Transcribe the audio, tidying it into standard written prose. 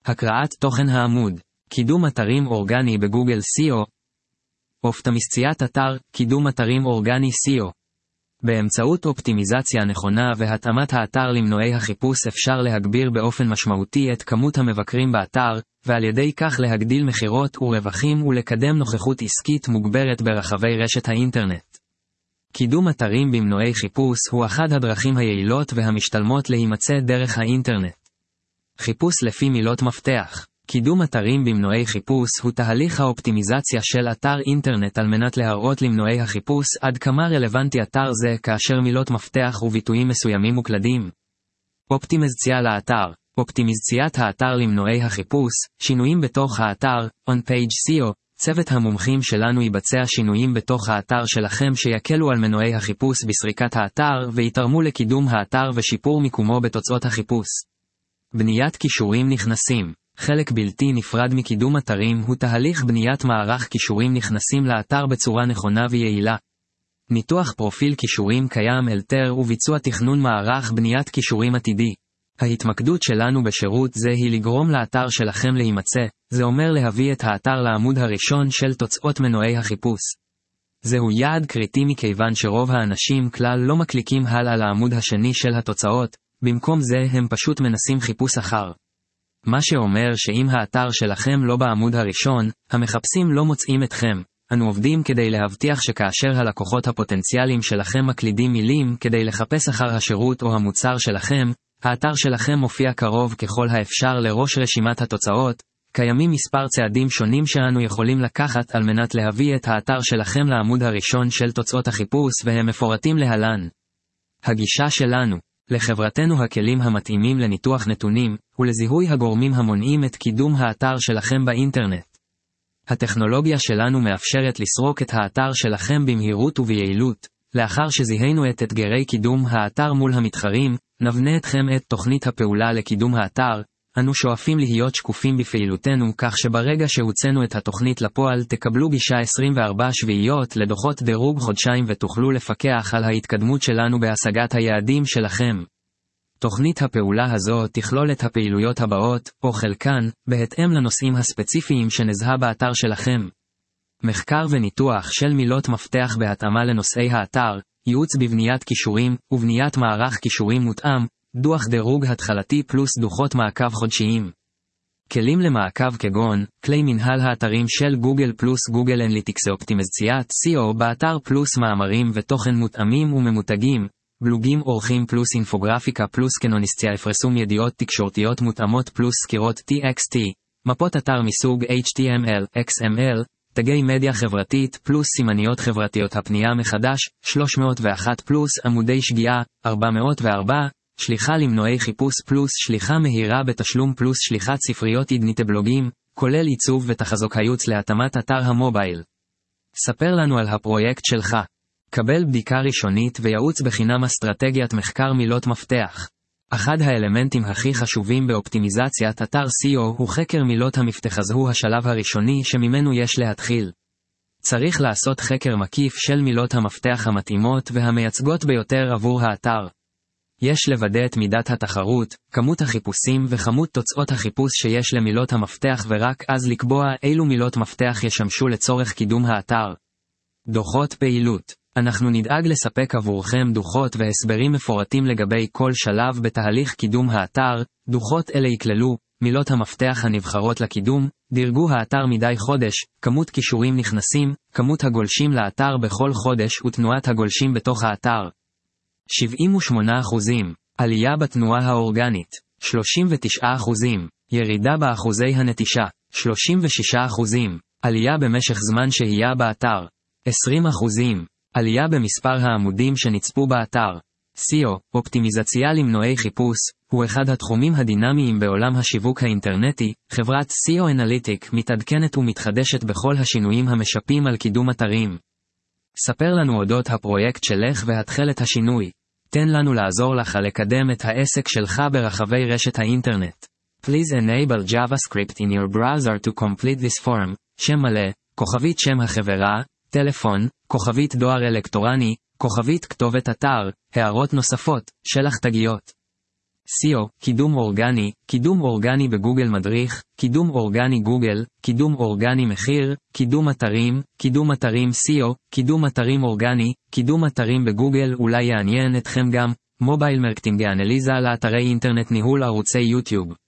הקראת תוכן העמוד. קידום אתרים אורגני בגוגל SEO. אופטימיזציית אתר, קידום אתרים אורגני SEO. באמצעות אופטימיזציה נכונה והתאמת האתר למנועי החיפוש אפשר להגביר באופן משמעותי את כמות המבקרים באתר, ועל ידי כך להגדיל מחירות ורווחים ולקדם נוכחות עסקית מוגברת ברחבי רשת האינטרנט. קידום אתרים במנועי חיפוש הוא אחת הדרכים היעילות והמשתלמות להימצא דרך האינטרנט. חיפוש לפי מילות מפתח. קידום אתרים במנועי חיפוש הוא תהליך האופטימיזציה של אתר אינטרנט על מנת להראות למנועי החיפוש עד כמה רלוונטי אתר זה כאשר מילות מפתח וביטויים מסוימים מוקלדים. אופטימיזציה לאתר. אופטימיזציית האתר למנועי החיפוש, שינויים בתוך האתר, on-page SEO. צוות המומחים שלנו יבצע שינויים בתוך האתר שלכם שיקלו על מנועי החיפוש בסריקת האתר ויתרמו לקידום האתר ושיפור מיקומו בתוצאות החיפוש. בניית קישורים נכנסים. חלק בלתי נפרד מקידום אתרים הוא תהליך בניית מערך קישורים נכנסים לאתר בצורה נכונה ויעילה. ניתוח פרופיל קישורים קיים אלתר וביצוע תכנון מערך בניית קישורים עתידי. ההתמקדות שלנו בשירות זה היא לגרום לאתר שלכם להימצא, זה אומר להביא את האתר לעמוד הראשון של תוצאות מנועי החיפוש. זהו יעד קריטי מכיוון שרוב האנשים כלל לא מקליקים הלאה לעמוד השני של התוצאות, במקום זה הם פשוט מנסים חיפוש אחר. מה שאומר שאם האתר שלכם לא בעמוד הראשון, המחפשים לא מוצאים אתכם. אנו עובדים כדי להבטיח שכאשר הלקוחות הפוטנציאליים שלכם מקלידים מילים כדי לחפש אחר השירות או המוצר שלכם, האתר שלכם מופיע קרוב ככל האפשר לראש רשימת התוצאות. קיימים מספר צעדים שונים שאנו יכולים לקחת על מנת להביא את האתר שלכם לעמוד הראשון של תוצאות החיפוש והם מפורטים להלן. הגישה שלנו. לחברתנו הכלים המתאימים לניתוח נתונים, ולזיהוי הגורמים המונעים את קידום האתר שלכם באינטרנט. הטכנולוגיה שלנו מאפשרת לסרוק את האתר שלכם במהירות וביעילות. לאחר שזיהינו את אתגרי קידום האתר מול המתחרים, נבנה אתכם את תוכנית הפעולה לקידום האתר. אנו שואפים להיות שקופים בפעילותנו כך שברגע שהוצאנו את התוכנית לפועל תקבלו גישה 24 שבועיות לדוחות דירוג חודשיים ותוכלו לפקח על ההתקדמות שלנו בהשגת היעדים שלכם. תוכנית הפעולה הזו תכלול את הפעילויות הבאות, או חלקן, בהתאם לנושאים הספציפיים שנזהה באתר שלכם. מחקר וניתוח של מילות מפתח בהתאמה לנושאי האתר, ייעוץ בבניית קישורים ובניית מערך קישורים מותאם, דוח דירוג התחלתי פלוס דוחות מעקב חודשיים. כלים למעקב כגון, כלי מנהל האתרים של גוגל פלוס גוגל אנליטיקס אופטימיזציית SEO באתר פלוס מאמרים ותוכן מותאמים וממותגים, בלוגים אורחים פלוס אינפוגרפיקה פלוס קנוניסטיה הפרסום ידיעות תקשורתיות מותאמות פלוס סקירות TXT, מפות אתר מסוג HTML, XML, תגי מדיה חברתית פלוס סימניות חברתיות הפנייה מחדש, 301 פלוס עמודי שגיאה, 404, שליחה למנועי חיפוש פלוס שליחה מהירה בתשלום פלוס שליחת ספריות בלוגים, כולל עיצוב ותחזוק הייעוץ להתאמת אתר המובייל. ספר לנו על הפרויקט שלך. קבל בדיקה ראשונית וייעוץ בחינם אסטרטגיית מחקר מילות מפתח. אחד האלמנטים הכי חשובים באופטימיזציית אתר SEO הוא חקר מילות המפתח. זהו השלב הראשוני שממנו יש להתחיל. צריך לעשות חקר מקיף של מילות המפתח המתאימות והמייצגות ביותר עבור האתר. יש לוודא את מידת התחרות, כמות החיפושים וכמות תוצאות החיפוש שיש למילות המפתח ורק אז לקבוע אילו מילות מפתח ישמשו לצורך קידום האתר. דוחות פעילות. אנחנו נדאג לספק עבורכם דוחות והסברים מפורטים לגבי כל שלב בתהליך קידום האתר. דוחות אלה יכללו מילות המפתח הנבחרות לקידום, דירגו האתר מדי חודש, כמות קישורים נכנסים, כמות הגולשים לאתר בכל חודש ותנועת הגולשים בתוך האתר. 78%, עלייה בתנועה האורגנית, 39%, ירידה באחוזי הנטישה, 36%, עלייה במשך זמן שהייה באתר, 20%, עלייה במספר העמודים שנצפו באתר. SEO, אופטימיזציה למנועי חיפוש, הוא אחד התחומים הדינמיים בעולם השיווק האינטרנטי. חברת SEO Analytics מתעדכנת ומתחדשת בכל השינויים המשפים על קידום אתרים. ספר לנו אודות הפרויקט שלך והתחל את השינוי. תן לנו לעזור לך לקדם את העסק שלך ברחבי רשת האינטרנט. Please enable JavaScript in your browser to complete this form. שם מלא, כוכבית שם החברה, טלפון, כוכבית דואר אלקטרוני, כוכבית כתובת אתר, הערות נוספות, שלח תגיות. SEO, קידום אורגני בגוגל מדריך, קידום אורגני גוגל, קידום אורגני מחיר, קידום אתרים SEO, קידום אתרים אורגני, קידום אתרים בגוגל. אולי יעניין אתכם גם מובייל מרקטינג אנליזה לאתרי אינטרנט, ניהול ערוצי יוטיוב.